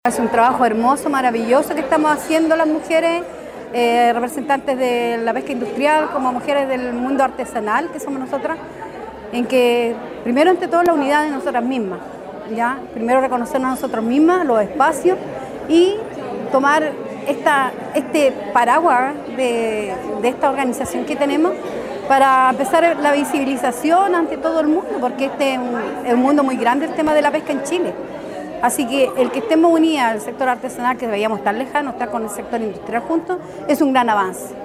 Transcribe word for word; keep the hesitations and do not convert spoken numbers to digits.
Es un trabajo hermoso, maravilloso que estamos haciendo las mujeres, eh, representantes de la pesca industrial, como mujeres del mundo artesanal que somos nosotras, en que primero ante todo la unidad de nosotras mismas, ¿ya? Primero reconocernos a nosotros mismas, los espacios y tomar esta, este paraguas de, de esta organización que tenemos para empezar la visibilización ante todo el mundo, porque este es un, es un mundo muy grande el tema de la pesca en Chile. Así que el que estemos unidas al sector artesanal, que veíamos tan lejano, estar con el sector industrial juntos, es un gran avance.